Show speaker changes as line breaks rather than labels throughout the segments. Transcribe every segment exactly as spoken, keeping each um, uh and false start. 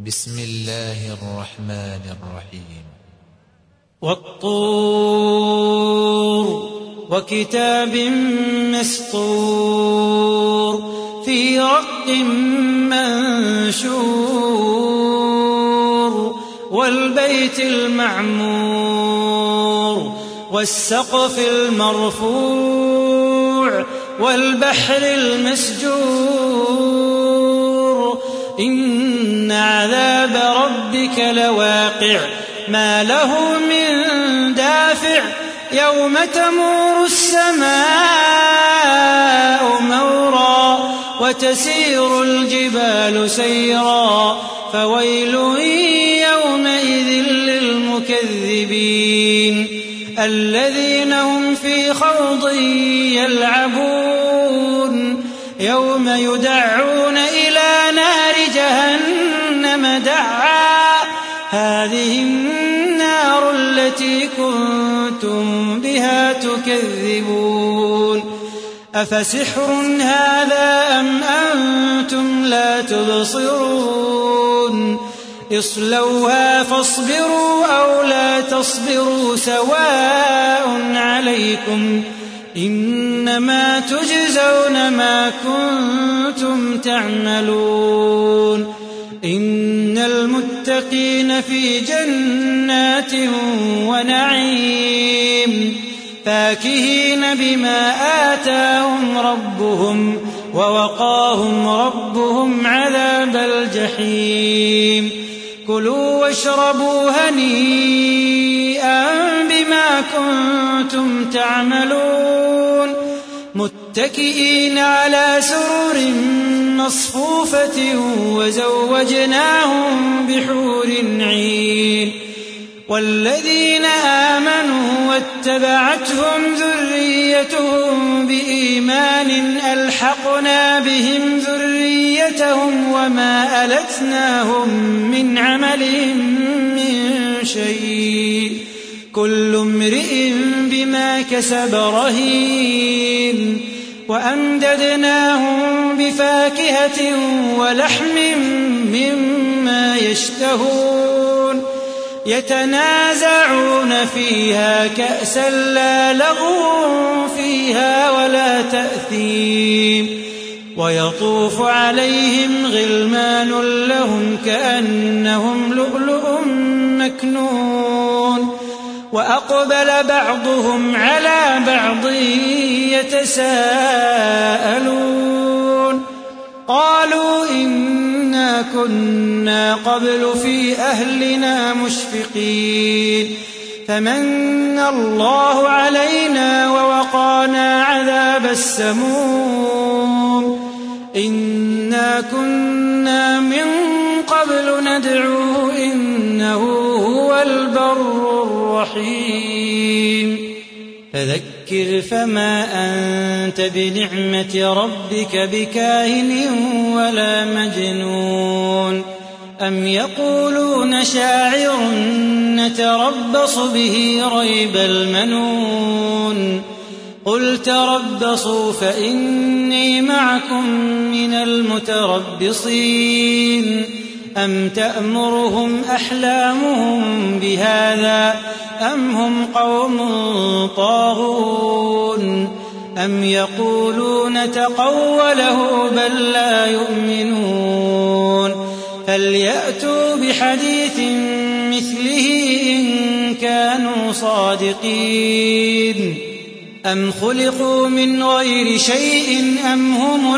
بسم الله الرحمن الرحيم.
والطور وكتاب مسطور في رق منشور والبيت المعمور والسقف المرفوع والبحر المسجور إن عذاب ربك لواقع ما له من دافع يوم تمور السماء مورا وتسير الجبال سيرا فويل يومئذ للمكذبين الذين هم في خوض يلعبون يوم يدعون إلى نار جهنم دعا هذه النار التي كنتم بها تكذبون أفسحر هذا أم أنتم لا تبصرون اصلوها فاصبروا أو لا تصبروا سواء عليكم إنما تجزون ما كنتم تعملون إن المتقين في جنات ونعيم فاكهين بما آتاهم ربهم ووقاهم ربهم عذاب الجحيم كلوا واشربوا هنيئا بما كنتم تعملون متكئين على سرر مصفوفة وزوجناهم بحور عين والذين آمنوا واتبعتهم ذريتهم بإيمان ألحقنا بهم ذريتهم وما ألتناهم من عملهم من شيء كل امرئ بما كسب رهين وأمددناهم بفاكهة ولحم مما يشتهون يتنازعون فيها كأسا لا لغو فيها ولا تأثيم ويطوف عليهم غلمان لهم كأنهم لؤلؤ مكنون وأقبل بعضهم على بعض يتساءلون قالوا إنا كنا قبل في أهلنا مشفقين فمن الله علينا ووقانا عذاب السموم إنا كنا من قبل ندعوه إنه هو البر الرحيم فذكر فما أنت بنعمة ربك بكاهن ولا مجنون أم يقولون شاعر نتربص به ريب المنون قل تربصوا فإني معكم من المتربصين أم تأمرهم أحلامهم بهذا أم هم قوم طاغون أم يقولون تقوله بل لا يؤمنون فليأتوا بحديث مثله إن كانوا صادقين أم خلقوا من غير شيء أم هم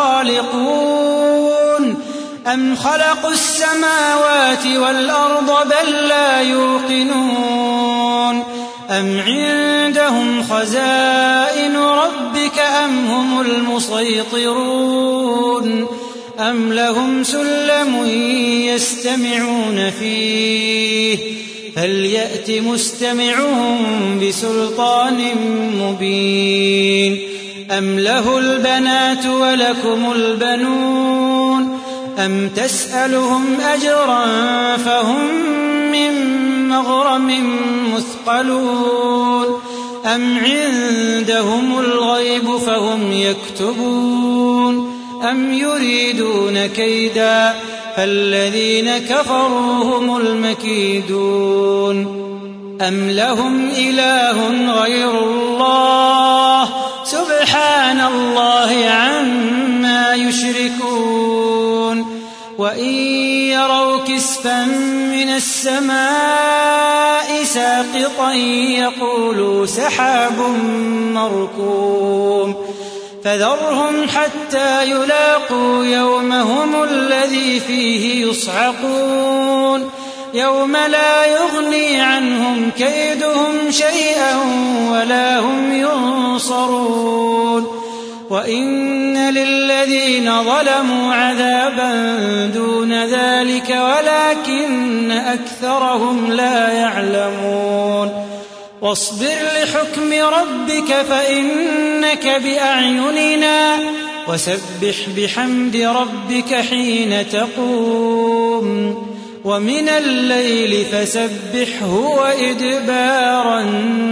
الخالقون أم خلقوا السماوات والأرض بل لا يوقنون أم عندهم خزائن ربك أم هم المسيطرون أم لهم سلم يستمعون فيه فليأت مستمعهم بسلطان مبين أم له البنات ولكم البنون أم تسألهم أجرا فهم من مغرم مثقلون أم عندهم الغيب فهم يكتبون أم يريدون كيدا فالذين كفروا هم المكيدون أم لهم إله غير الله سبحان الله عما يشركون وإن يروا كسفا من السماء ساقطا يقولوا سحاب مركوم فذرهم حتى يلاقوا يومهم الذي فيه يصعقون يوم لا يغني عنهم كيدهم شيئا ولا هم ينصرون وإن للذين ظلموا عذابا دون ذلك ولكن أكثرهم لا يعلمون واصبر لحكم ربك فإنك بأعيننا وسبح بحمد ربك حين تقوم ومن الليل فسبحه وإدبار النجوم